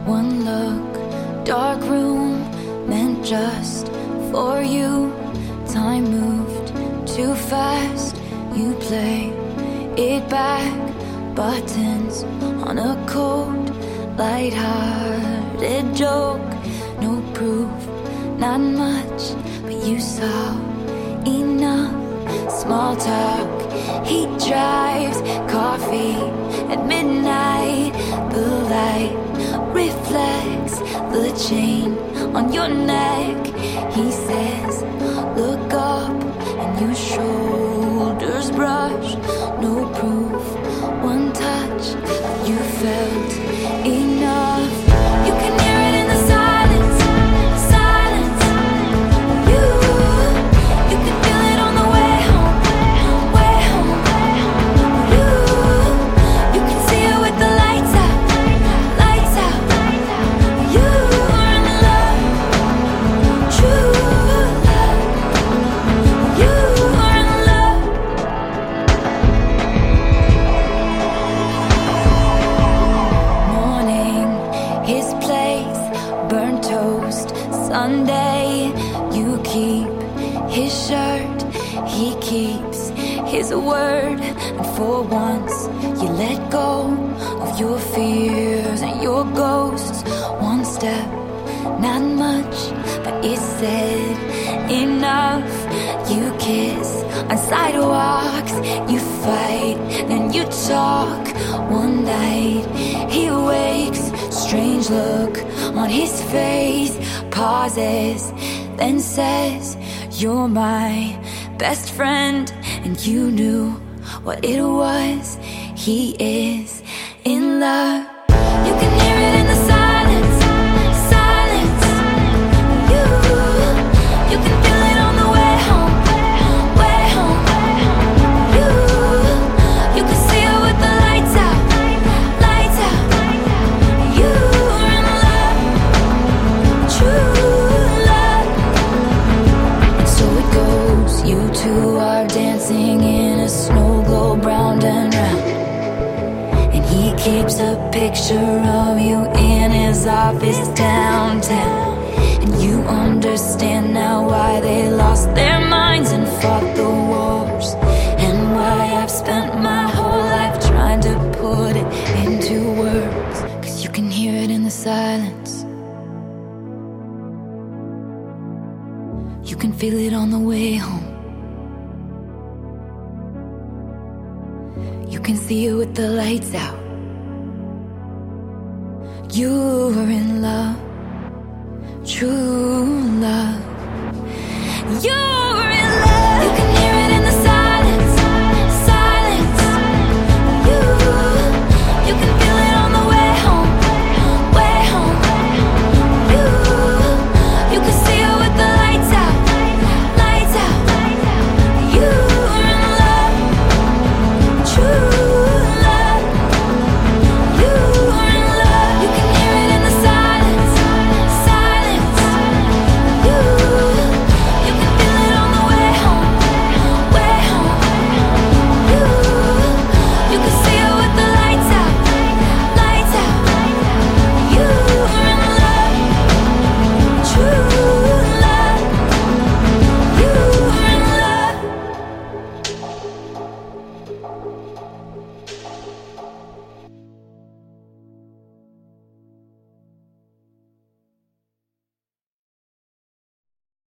One look, dark room, meant just for you. Time moved too fast, you play it back. Buttons on a cold, light-hearted joke. No proof, not much, but you saw enough. Small talk, he drives, coffee at midnight. The light reflects the chain on your neck. He says, look up, and your shoulders brush. No proof, one touch, you felt enough. You can hear it in the silence, silence. You can feel it on the way home, way home. You can see it with the lights out, lights out. You are in love, true love. You are in love. Morning, his place, burnt toast, Sunday. You keep his shirt, he keeps his word. And for once, you let go of your fears and your ghosts. One step, not much, but it said enough. You kiss on sidewalks, you fight, then you talk. One night, he wakes, strange look on his face. Pauses, then says, you're my best friend. And you knew what it was. He is in love. You can hear it in the silence, silence. You can feel it on the way home, way home. You can see it with the lights out, lights out. You are in love, true love. And so it goes, you two are dancing in a snow globe round and round. And he keeps a picture of you in his office downtown. And you understand now why they lost their minds and fought the wars. And why I've spent my whole life trying to put it into words. 'Cause you can hear it in the silence. You can feel it on the way home. You can see it with the lights out. You're in love, true love. You're